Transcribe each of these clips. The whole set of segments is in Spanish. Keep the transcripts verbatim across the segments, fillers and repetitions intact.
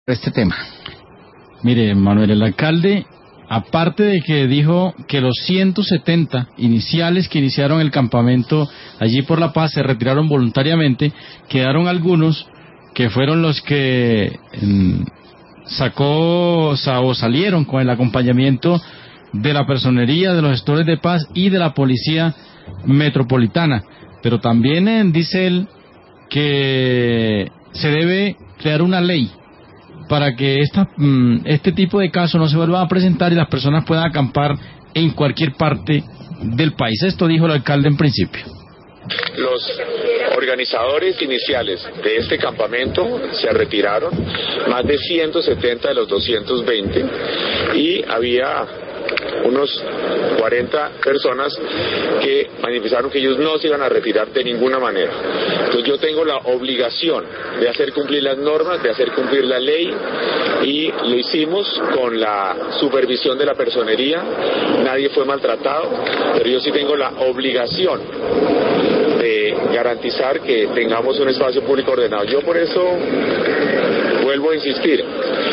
este tema. Mire, Manuel, el alcalde, aparte de que dijo que los ciento setenta iniciales que iniciaron el campamento allí por La Paz se retiraron voluntariamente, quedaron algunos que fueron los que mm, sacó o salieron con el acompañamiento de la personería, de los gestores de paz y de la policía metropolitana. Pero también eh, dice él que se debe crear una ley para que esta, este tipo de casos no se vuelvan a presentar y las personas puedan acampar en cualquier parte del país. Esto dijo el alcalde en principio. Los organizadores iniciales de este campamento se retiraron, más de ciento setenta de los doscientos veinte, y había unos cuarenta personas que manifestaron que ellos no se iban a retirar de ninguna manera. Entonces yo tengo la obligación de hacer cumplir las normas, de hacer cumplir la ley, y lo hicimos con la supervisión de la personería. Nadie fue maltratado, pero yo sí tengo la obligación de garantizar que tengamos un espacio público ordenado. Yo por eso vuelvo a insistir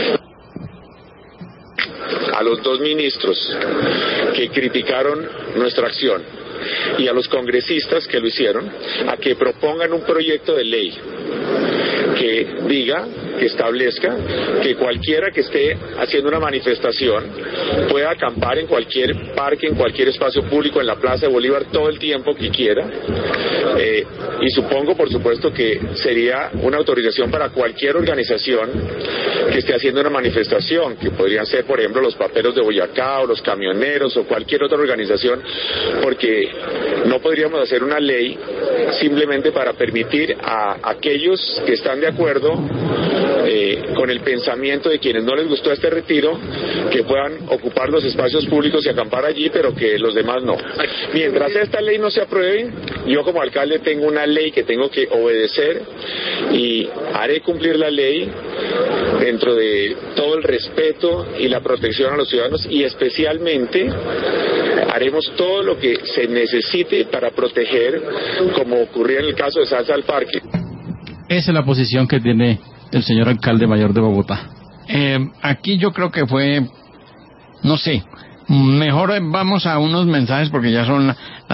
a los dos ministros que criticaron nuestra acción y a los congresistas que lo hicieron, a que propongan un proyecto de ley que diga, que establezca que cualquiera que esté haciendo una manifestación pueda acampar en cualquier parque, en cualquier espacio público, en la Plaza de Bolívar, todo el tiempo que quiera. Eh, y supongo, por supuesto, que sería una autorización para cualquier organización que esté haciendo una manifestación, que podrían ser, por ejemplo, los paperos de Boyacá o los camioneros o cualquier otra organización, porque no podríamos hacer una ley simplemente para permitir a aquellos que están de acuerdo eh, con el pensamiento de quienes no les gustó este retiro, que puedan ocupar los espacios públicos y acampar allí, pero que los demás no. Mientras esta ley no se apruebe, yo como alcalde tengo una ley que tengo que obedecer y haré cumplir la ley dentro de todo el respeto y la protección a los ciudadanos, y especialmente haremos todo lo que se necesite para proteger, como ocurría en el caso de Salsa al Parque. Esa es la posición que tiene el señor alcalde mayor de Bogotá. Eh, aquí yo creo que fue, no sé, mejor vamos a unos mensajes porque ya son